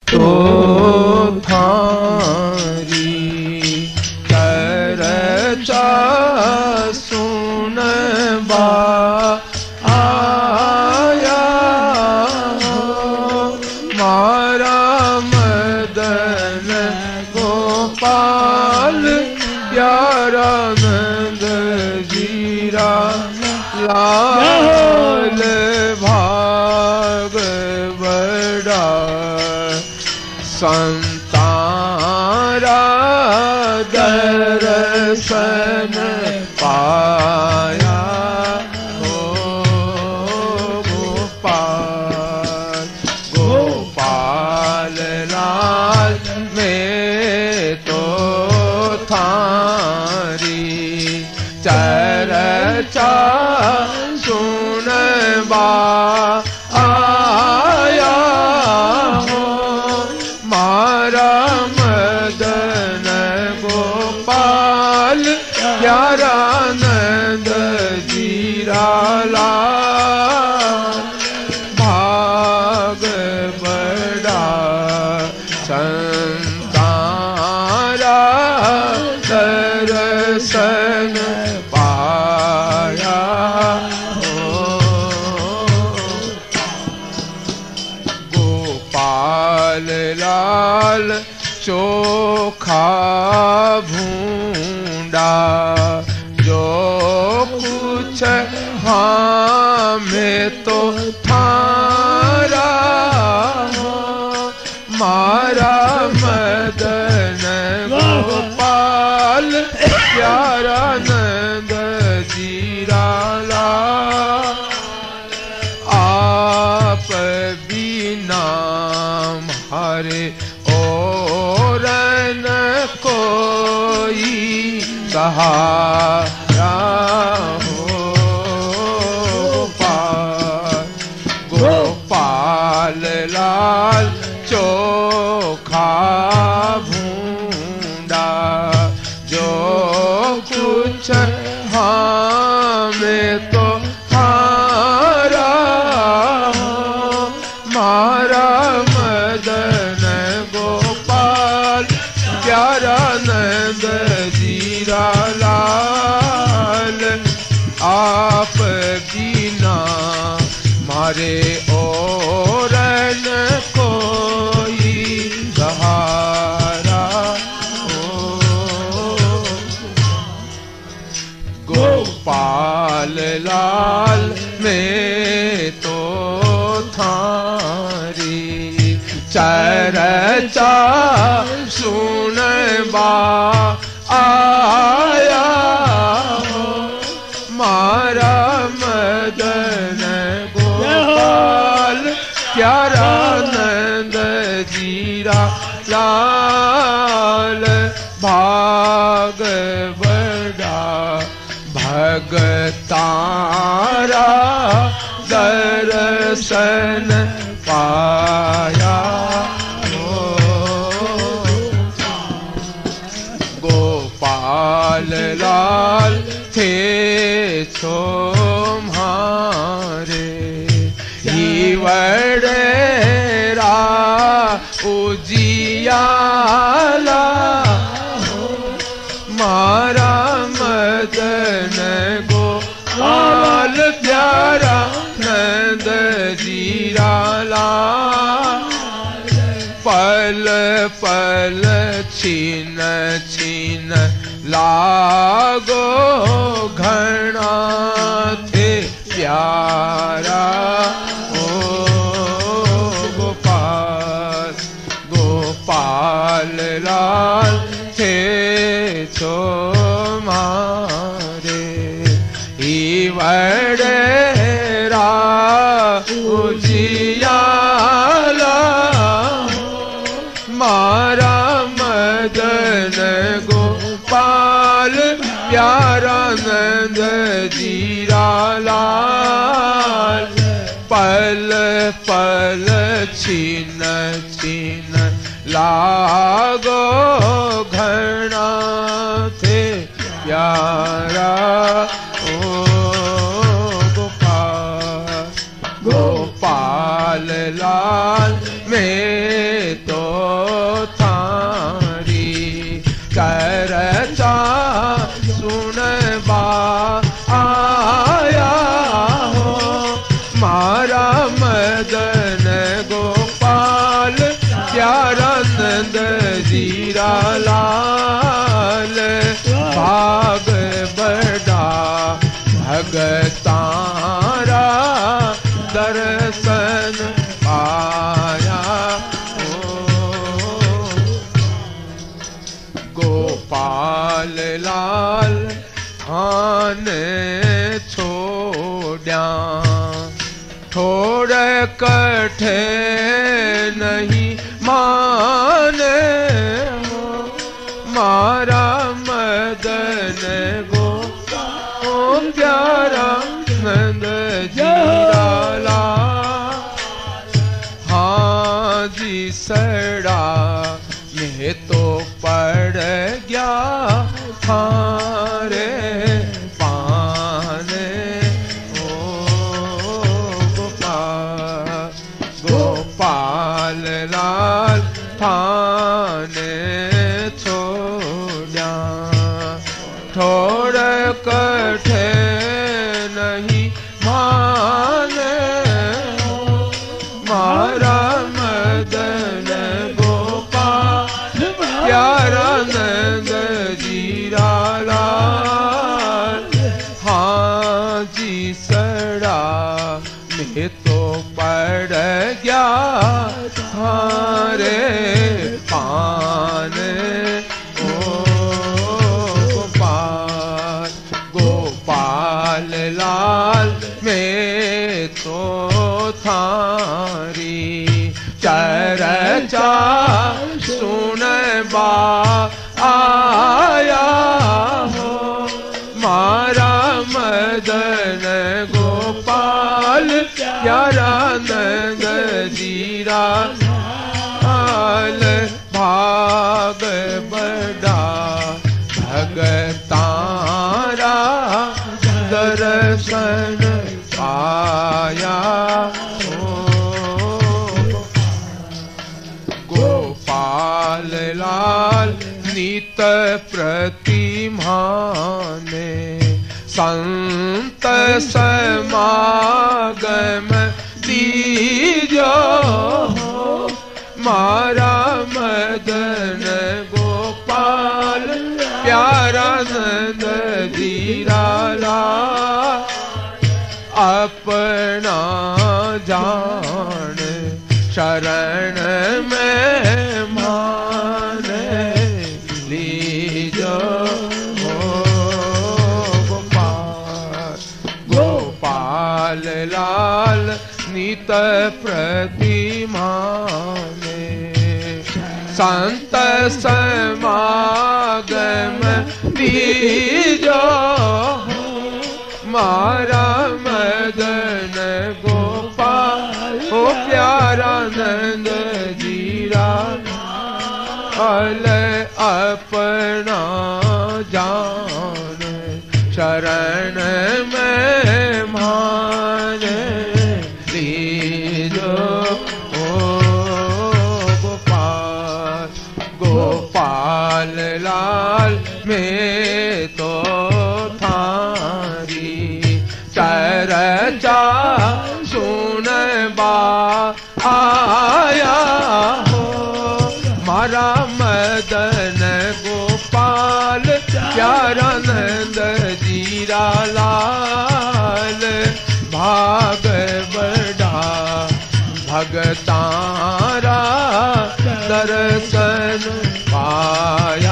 तो थारी चर्चा सुन बा आया मारा मदन गोपाल प्यारा नंद जीरा लाल भाग बड़ा संतारा दर्शन पाया हो गोपाल गोपाल लाल में तो थारी चर्चा सुन बा आया हो मारा मदन गोपाल प्यारा नंद जीरा लाल भाग बड़ा संतारा दर्शन पाया हो गोपाल लाल चोखा भूंडा जो कुछ हाँ में तो थारा हो मारा मदन गोपाल प्यारा नंद जीरा लाल आप बिना हरे और न कोई सहारा हो गोपाल लाल चोखा भूंडा जो कुछ हाँ में तो हारा हो मारा मदन गोपाल प्यारा नंद जीरा लाल आप बिना मारे और न कोई सहारा हो गोपाल लाल में तो थारी चर्चा सुन बा आया हो मारा मदन गोपाल प्यारा नंद जीरा लाल भाग बड़ा भगतारा दर्शन पाया हो गोपाल लाल थे तुम्हारे ही वडेरा उजियाला हो मारा मदन गोपाल प्यारा नंद जीरा लाल पल पल छीन छीन लागो घना थे प्यारा ओ गोपाल गोपाल लाल थे तुम्हारे ही वडेरा उजियाला मारा मदन गोपाल प्यारा नंद जीरा लाल पल पल छीन छीन लागो घना थे प्यारा ओ गोपाल गोपाल लाल में तो लाल भाग बड़ा भगतारा दर्शन पाया। गोपाल लाल थाने छोड़ा थोड़े कठे नहीं माने मारा मदन गो प्यारा नंद जीरा हाँ जी सड़ा ये तो पड़ गया थारे पाने। ओ गोपाल लाल थाने छोड़ा थोड़े कठे नहीं माने मारा मदन गोपाल प्यारा नंद जीरा लाल हाँ जी सड़ा में तो पड़ गया थारे पाने। गोपाल लाल में तो थारी चर्चा सुन बा आया हो मारा मदन गोपाल प्यारा नंद जीरा लाल भाग बड़ा भगतारा दर्शन पाया। गोपाल लाल नित प्रतिमाने संत समागम दीजो मारा मदन गोपाल प्यारा नंद जीरा लाल अपना जान शरण में मान लीजो गोपाल लाल नित प्रतिमाने संत समागम दीजो मारा मदन गोपाल ओ प्यारा नंद जीरा लाल अपना जान शरण में मान लीजो गोपाल लाल में तो थारी चर्चा सुन बा आया हो मारा मदन गोपाल प्यारा नंद जीरा लाल भाग बड़ा भगतारा दर्शन पाया।